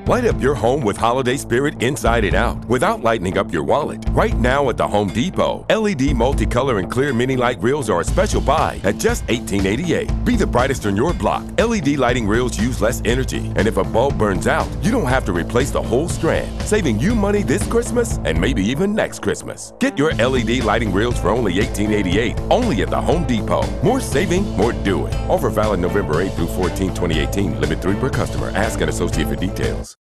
Light up your home with holiday spirit inside and out without lightening up your wallet. Right now at the Home Depot, LED multicolor and clear mini light reels are a special buy at just $18.88. Be the brightest on your block. LED lighting reels use less energy, and if a bulb burns out, you don't have to replace the whole strand, saving you money this Christmas and maybe even next Christmas. Get your LED lighting reels for only $18.88, only at the Home Depot. More saving, more doing. Offer valid November 8 through 14, 2018. Limit 3 per customer. Ask an associate for details.